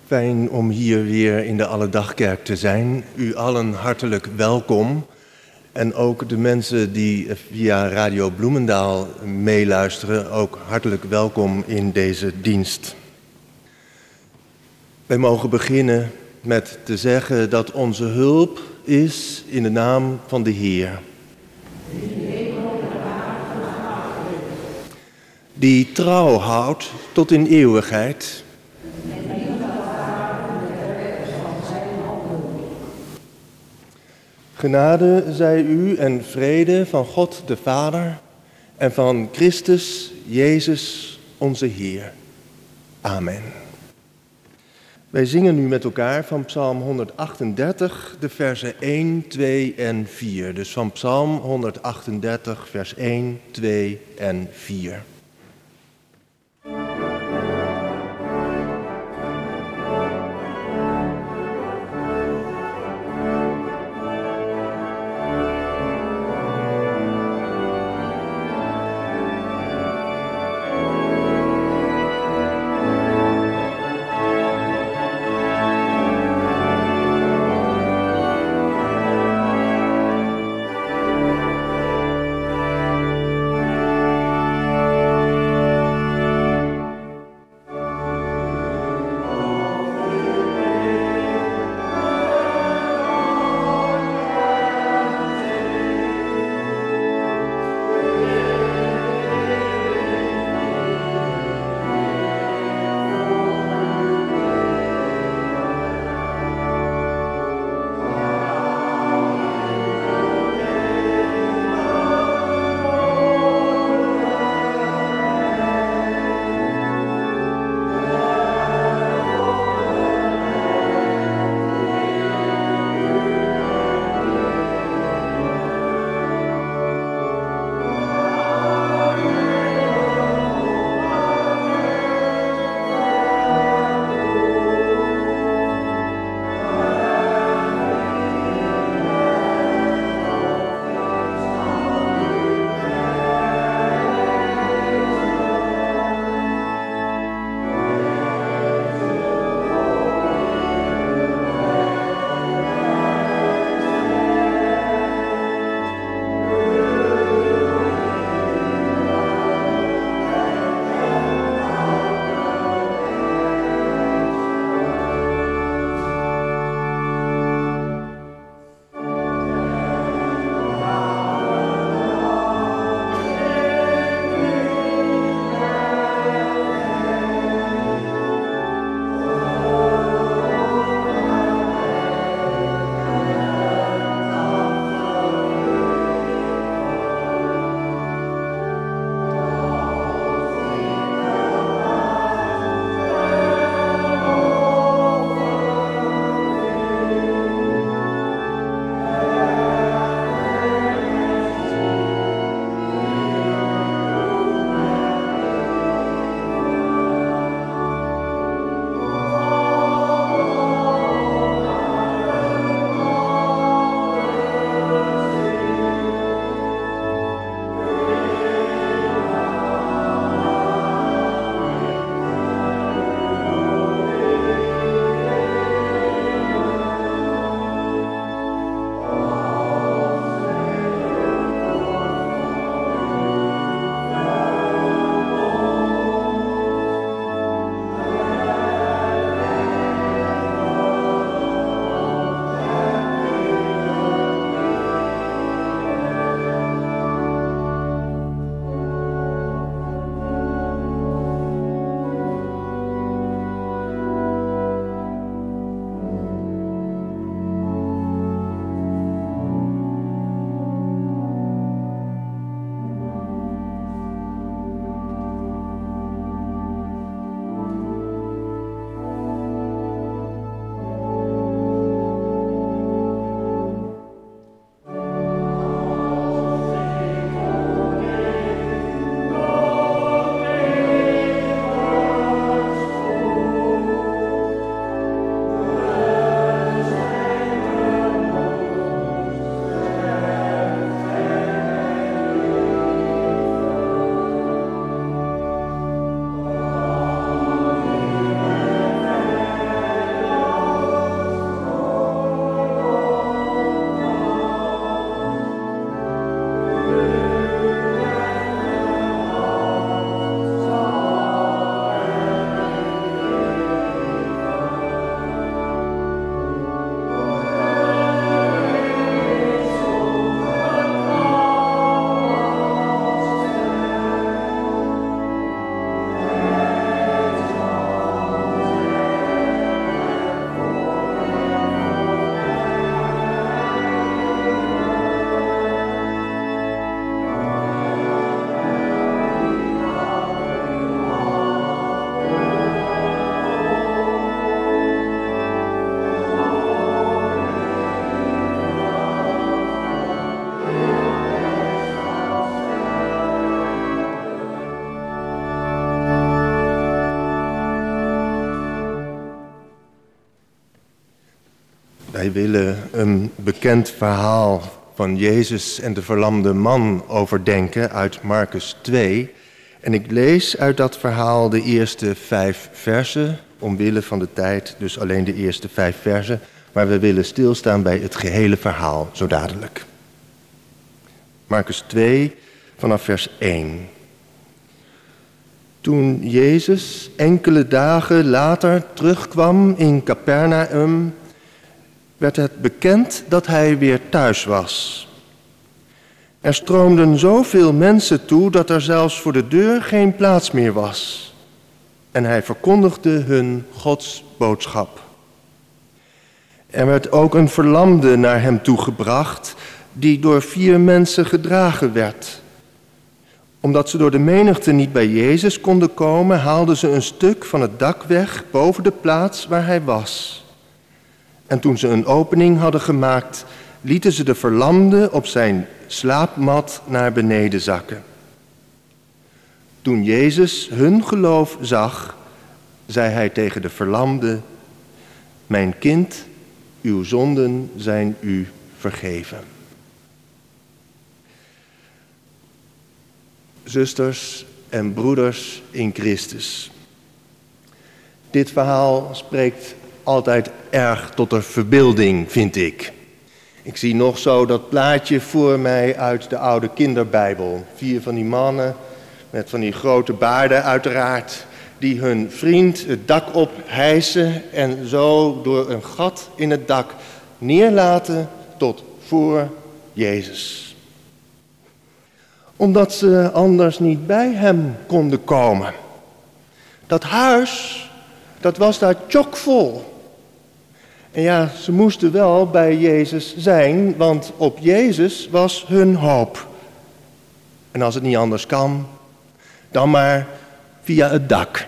Fijn om hier weer in de Alledagkerk te zijn. U allen hartelijk welkom. En ook de mensen die via Radio Bloemendaal meeluisteren, ook hartelijk welkom in deze dienst. Wij mogen beginnen met te zeggen dat onze hulp is in de naam van de Heer. Die trouw houdt tot in eeuwigheid. Genade zij u en vrede van God de Vader en van Christus Jezus onze Heer. Amen. Wij zingen nu met elkaar van Psalm 138, de versen 1, 2 en 4. Dus van Psalm 138, vers 1, 2 en 4. Wij willen een bekend verhaal van Jezus en de verlamde man overdenken uit Marcus 2. En ik lees uit dat verhaal de eerste 5 versen, omwille van de tijd, dus alleen de eerste 5 versen. Maar we willen stilstaan bij het gehele verhaal, zo dadelijk. Marcus 2, vanaf vers 1. Toen Jezus enkele dagen later terugkwam in Capernaum, werd het bekend dat hij weer thuis was. Er stroomden zoveel mensen toe dat er zelfs voor de deur geen plaats meer was. En hij verkondigde hun Gods boodschap. Er werd ook een verlamde naar hem toegebracht, die door 4 mensen gedragen werd. Omdat ze door de menigte niet bij Jezus konden komen, haalden ze een stuk van het dak weg boven de plaats waar hij was. En toen ze een opening hadden gemaakt, lieten ze de verlamde op zijn slaapmat naar beneden zakken. Toen Jezus hun geloof zag, zei hij tegen de verlamde: Mijn kind, uw zonden zijn u vergeven. Zusters en broeders in Christus. Dit verhaal spreekt altijd erg tot de verbeelding, vind ik. Ik zie nog zo dat plaatje voor mij uit de oude kinderbijbel. 4 van die mannen met van die grote baarden uiteraard, die hun vriend het dak ophijsen en zo door een gat in het dak neerlaten tot voor Jezus. Omdat ze anders niet bij hem konden komen. Dat huis, dat was daar chockvol. En ja, ze moesten wel bij Jezus zijn, want op Jezus was hun hoop. En als het niet anders kan, dan maar via het dak.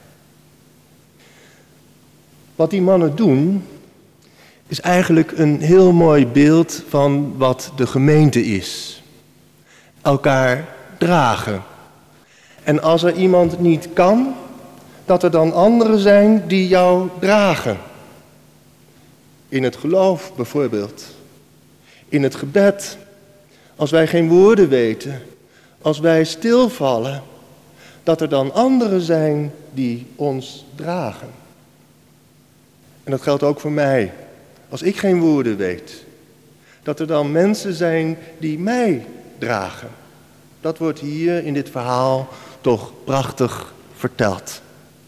Wat die mannen doen, is eigenlijk een heel mooi beeld van wat de gemeente is. Elkaar dragen. En als er iemand niet kan, dat er dan anderen zijn die jou dragen. In het geloof bijvoorbeeld. In het gebed. Als wij geen woorden weten. Als wij stilvallen. Dat er dan anderen zijn die ons dragen. En dat geldt ook voor mij. Als ik geen woorden weet. Dat er dan mensen zijn die mij dragen. Dat wordt hier in dit verhaal toch prachtig verteld.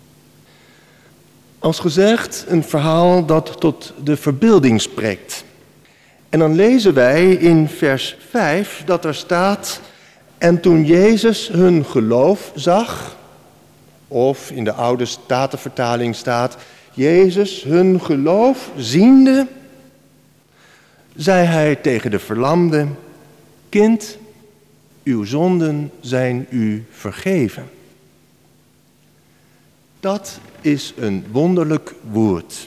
Als gezegd, een verhaal dat tot de verbeelding spreekt. En dan lezen wij in vers 5 dat er staat: En toen Jezus hun geloof zag, of in de oude Statenvertaling staat: Jezus hun geloof ziende, zei hij tegen de verlamde: Kind, uw zonden zijn u vergeven. Dat is een wonderlijk woord.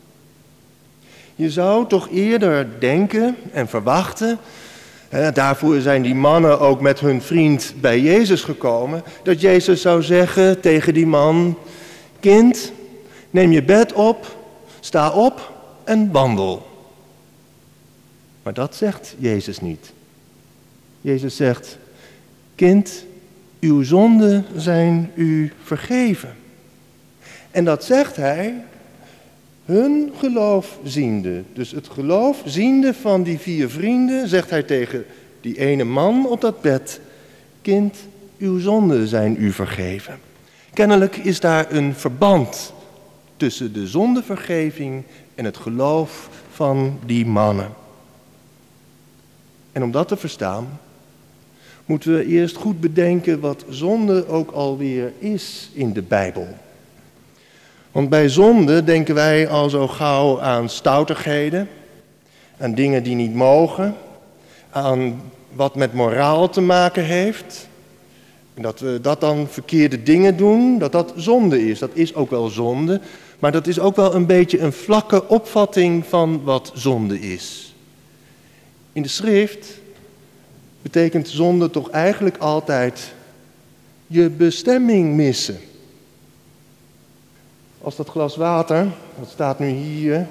Je zou toch eerder denken en verwachten, daarvoor zijn die mannen ook met hun vriend bij Jezus gekomen, dat Jezus zou zeggen tegen die man: Kind, neem je bed op, sta op en wandel. Maar dat zegt Jezus niet. Jezus zegt: Kind, uw zonden zijn u vergeven. En dat zegt hij, hun geloof ziende. Dus het geloof ziende van die 4 vrienden, zegt hij tegen die ene man op dat bed: Kind, uw zonden zijn u vergeven. Kennelijk is daar een verband tussen de zondevergeving en het geloof van die mannen. En om dat te verstaan, moeten we eerst goed bedenken wat zonde ook alweer is in de Bijbel. Want bij zonde denken wij al zo gauw aan stoutigheden, aan dingen die niet mogen, aan wat met moraal te maken heeft. En dat we dat dan verkeerde dingen doen, dat zonde is. Dat is ook wel zonde, maar dat is ook wel een beetje een vlakke opvatting van wat zonde is. In de schrift betekent zonde toch eigenlijk altijd je bestemming missen. Als dat glas water, dat staat nu hier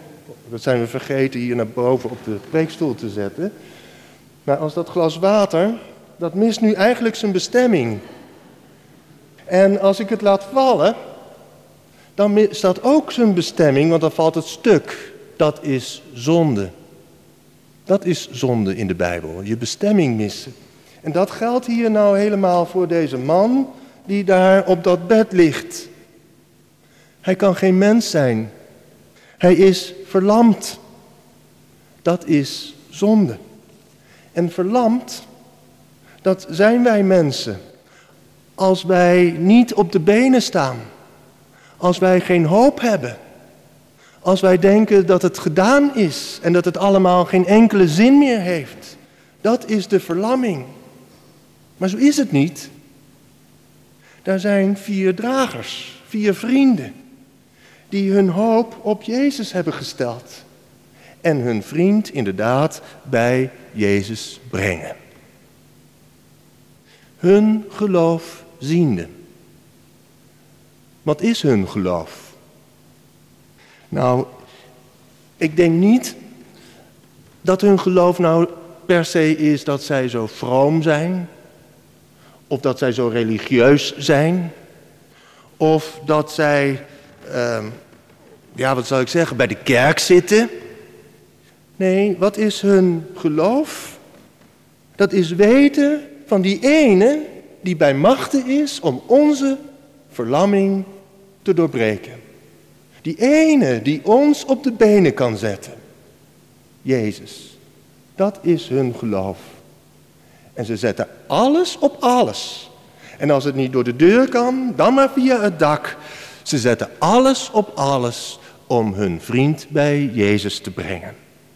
Dat zijn we vergeten hier naar boven op de preekstoel te zetten. Maar als dat glas water, dat mist nu eigenlijk zijn bestemming. En als ik het laat vallen, dan mist dat ook zijn bestemming, want dan valt het stuk. Dat is zonde. Dat is zonde in de Bijbel, je bestemming missen. En dat geldt hier nou helemaal voor deze man die daar op dat bed ligt. Hij kan geen mens zijn. Hij is verlamd. Dat is zonde. En verlamd, dat zijn wij mensen. Als wij niet op de benen staan. Als wij geen hoop hebben. Als wij denken dat het gedaan is en dat het allemaal geen enkele zin meer heeft. Dat is de verlamming. Maar zo is het niet. Daar zijn 4 dragers, 4 vrienden, die hun hoop op Jezus hebben gesteld. En hun vriend inderdaad bij Jezus brengen. Hun geloof ziende. Wat is hun geloof? Nou, ik denk niet dat hun geloof nou per se is dat zij zo vroom zijn. Of dat zij zo religieus zijn. Of dat zij, wat zal ik zeggen, bij de kerk zitten. Nee, wat is hun geloof? Dat is weten van die ene die bij machte is om onze verlamming te doorbreken. Die ene die ons op de benen kan zetten. Jezus. Dat is hun geloof. En ze zetten alles op alles. En als het niet door de deur kan, dan maar via het dak. Ze zetten alles op alles om hun vriend bij Jezus te brengen.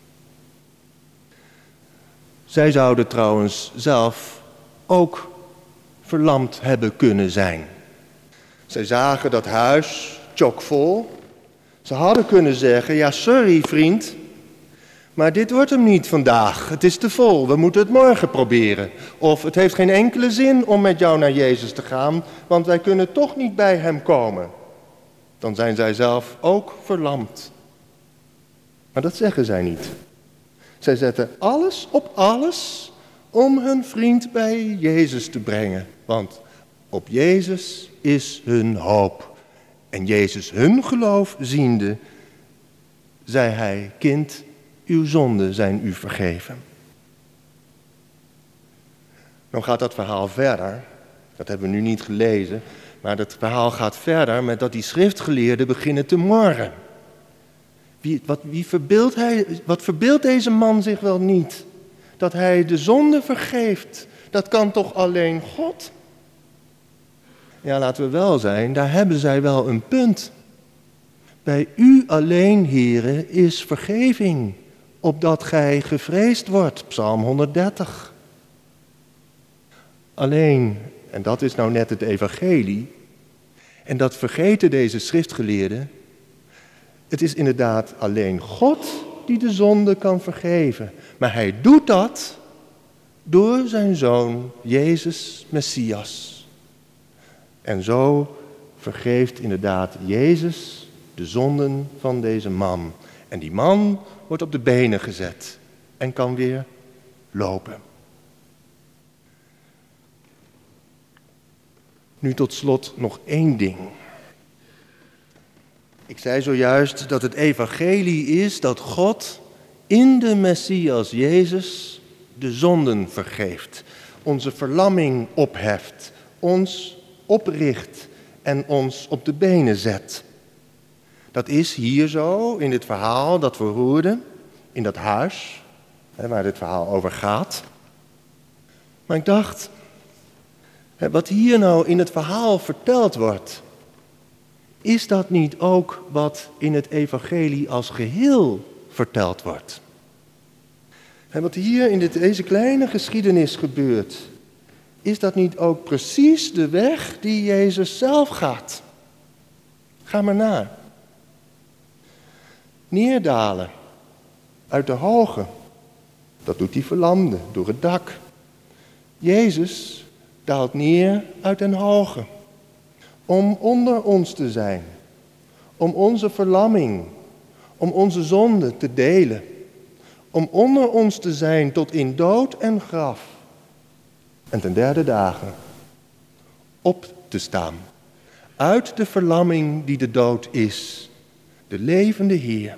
Zij zouden trouwens zelf ook verlamd hebben kunnen zijn. Zij zagen dat huis chockvol. Ze hadden kunnen zeggen, ja sorry vriend, maar dit wordt hem niet vandaag. Het is te vol, we moeten het morgen proberen. Of het heeft geen enkele zin om met jou naar Jezus te gaan, want wij kunnen toch niet bij hem komen. Dan zijn zij zelf ook verlamd. Maar dat zeggen zij niet. Zij zetten alles op alles om hun vriend bij Jezus te brengen. Want op Jezus is hun hoop. En Jezus hun geloof ziende, zei hij, kind, uw zonden zijn u vergeven. Dan gaat dat verhaal verder. Dat hebben we nu niet gelezen. Maar dat verhaal gaat verder met dat die schriftgeleerden beginnen te morren. Wat verbeeldt deze man zich wel niet? Dat hij de zonde vergeeft. Dat kan toch alleen God? Ja, laten we wel zijn, daar hebben zij wel een punt. Bij u alleen, Heere, is vergeving, opdat gij gevreesd wordt. Psalm 130. Alleen, en dat is nou net het evangelie, en dat vergeten deze schriftgeleerden, het is inderdaad alleen God die de zonde kan vergeven. Maar hij doet dat door zijn Zoon, Jezus Messias. En zo vergeeft inderdaad Jezus de zonden van deze man. En die man wordt op de benen gezet en kan weer lopen. Nu tot slot nog 1 ding. Ik zei zojuist dat het evangelie is dat God in de Messias Jezus de zonden vergeeft. Onze verlamming opheft, ons opricht en ons op de benen zet. Dat is hier zo in dit verhaal dat we hoorden, in dat huis waar dit verhaal over gaat. Maar ik dacht, wat hier nou in het verhaal verteld wordt, is dat niet ook wat in het evangelie als geheel verteld wordt? En wat hier in deze kleine geschiedenis gebeurt, is dat niet ook precies de weg die Jezus zelf gaat? Ga maar na. Neerdalen uit de hoge, dat doet die verlamde door het dak. Jezus daalt neer uit den hoge, om onder ons te zijn, om onze verlamming, om onze zonde te delen, om onder ons te zijn tot in dood en graf, en ten derde dagen op te staan, uit de verlamming die de dood is, de levende Heer.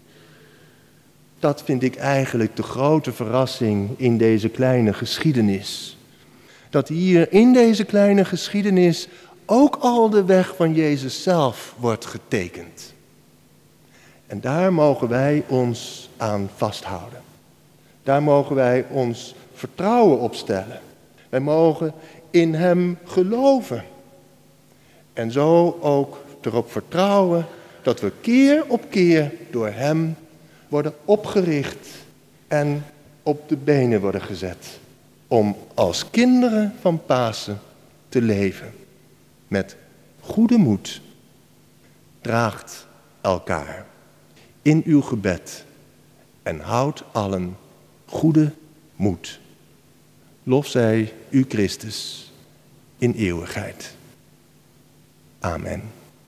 Dat vind ik eigenlijk de grote verrassing in deze kleine geschiedenis. Dat hier in deze kleine geschiedenis ook al de weg van Jezus zelf wordt getekend. En daar mogen wij ons aan vasthouden. Daar mogen wij ons vertrouwen op stellen. Wij mogen in Hem geloven. En zo ook erop vertrouwen dat we keer op keer door Hem worden opgericht en op de benen worden gezet. Om als kinderen van Pasen te leven. Met goede moed. Draagt elkaar in uw gebed en houdt allen goede moed. Lof zij u Christus in eeuwigheid. Amen.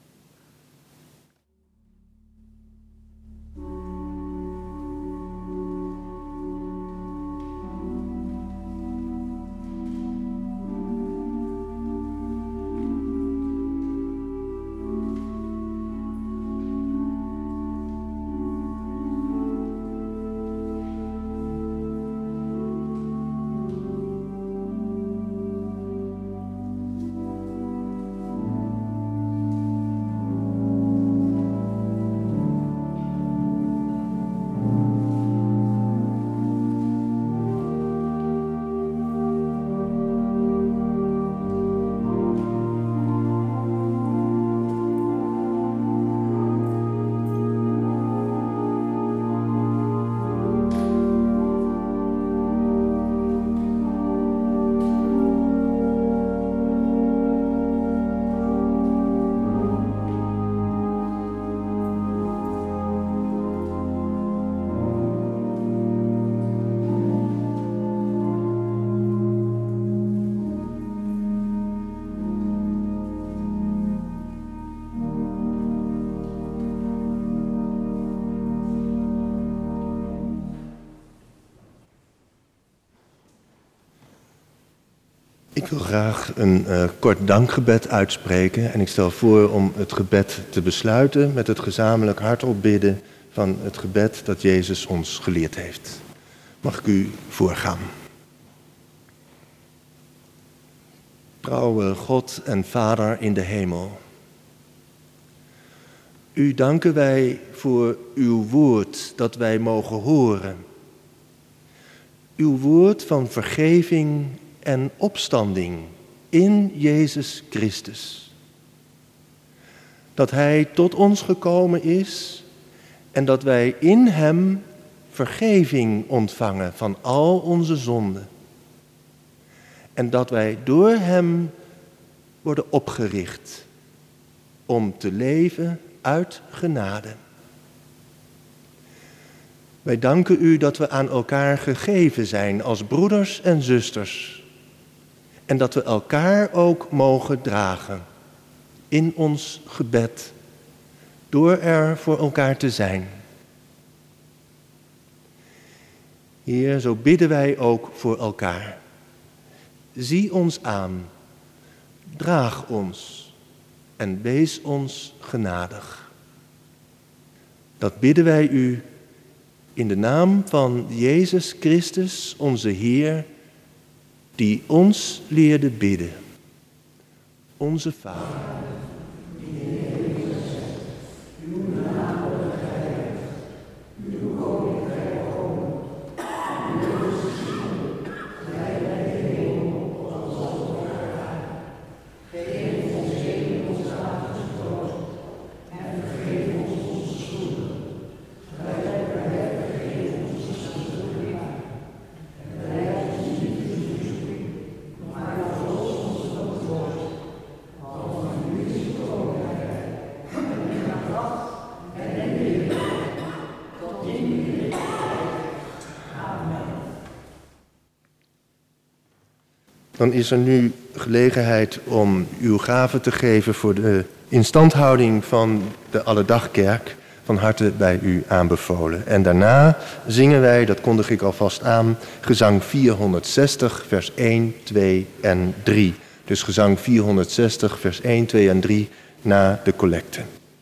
Ik wil graag een kort dankgebed uitspreken en ik stel voor om het gebed te besluiten met het gezamenlijk hardop bidden van het gebed dat Jezus ons geleerd heeft. Mag ik u voorgaan? Trouwe God en Vader in de hemel. U danken wij voor uw woord dat wij mogen horen. Uw woord van vergeving en opstanding in Jezus Christus. Dat Hij tot ons gekomen is en dat wij in Hem vergeving ontvangen van al onze zonden. En dat wij door Hem worden opgericht om te leven uit genade. Wij danken u dat we aan elkaar gegeven zijn als broeders en zusters. En dat we elkaar ook mogen dragen in ons gebed, door er voor elkaar te zijn. Heer, zo bidden wij ook voor elkaar. Zie ons aan, draag ons en wees ons genadig. Dat bidden wij u in de naam van Jezus Christus, onze Heer, die ons leerde bidden. Onze Vader, die in de hemel bent, uw naam wordt geheiligd, uw koninkrijk komen, uw wil geschieden, gelijk in de hemel als op de aarde. Geef ons heden ons dagelijks brood en vergeef ons onze schulden, gelijk wij vergeven onze schuldenaren. En leid ons niet in verzoeking, maar verlos ons van het woord. Want van u is het koninkrijk en de kracht en de heerlijkheid tot in de eeuwigheid. Amen. Dan is er nu gelegenheid om uw gave te geven voor de instandhouding van de Alledagkerk. van harte bij u aanbevolen. En daarna zingen wij, dat kondig ik alvast aan, gezang 460, vers 1, 2 en 3. Dus gezang 460, vers 1, 2 en 3 na de collecte.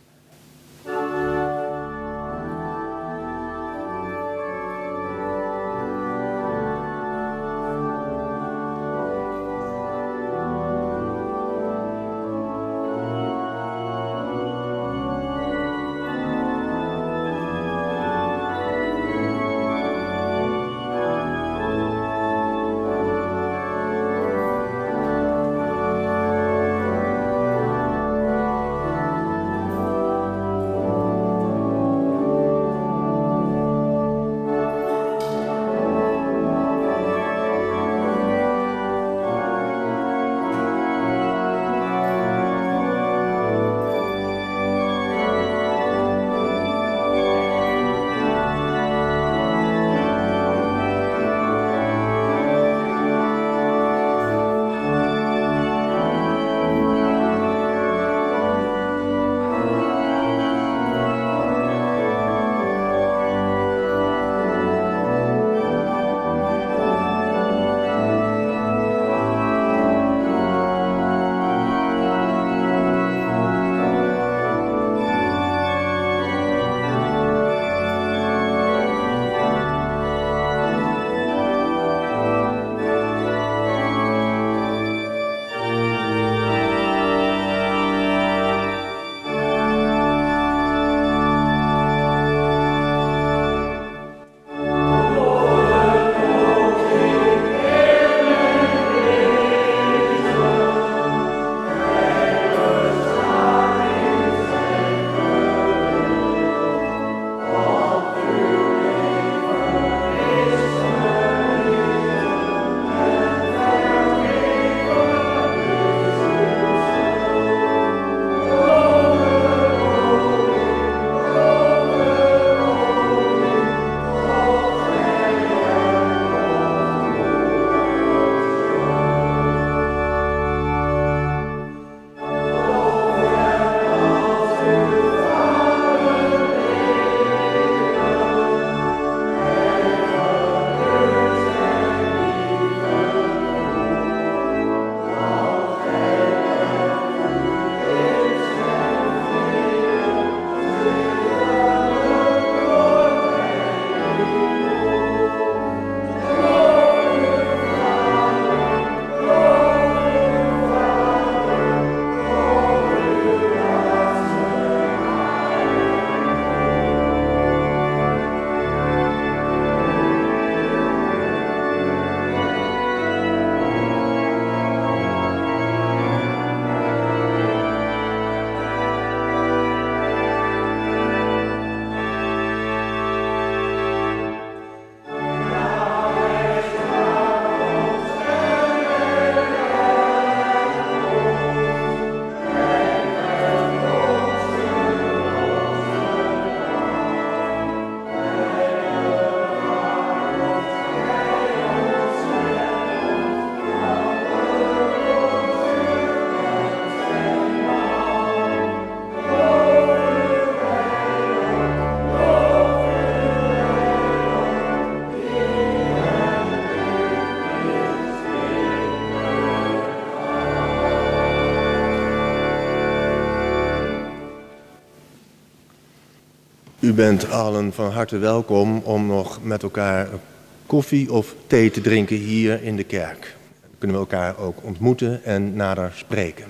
U bent allen van harte welkom om nog met elkaar koffie of thee te drinken hier in de kerk. Dan kunnen we elkaar ook ontmoeten en nader spreken.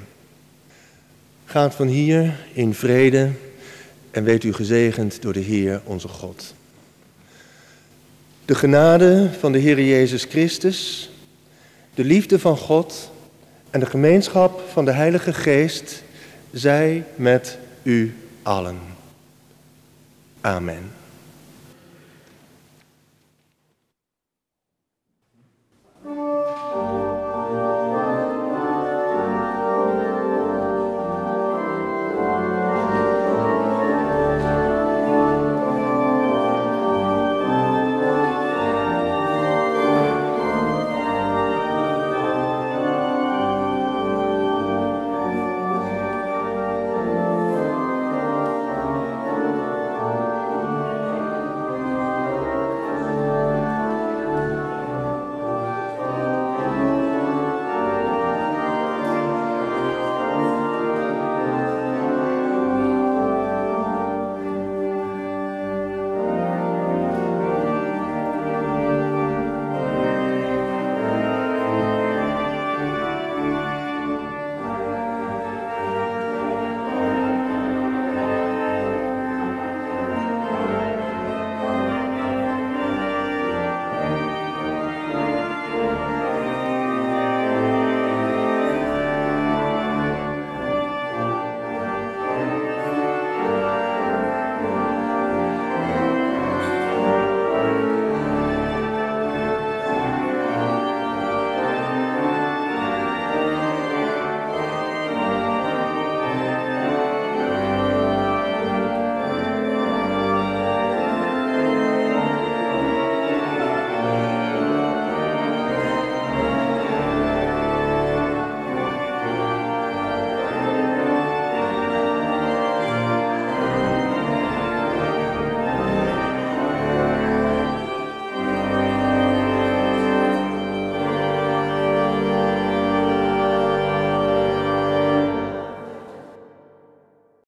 Gaat van hier in vrede en weet u gezegend door de Heer onze God. De genade van de Heer Jezus Christus, de liefde van God en de gemeenschap van de Heilige Geest zij met u allen. Amen.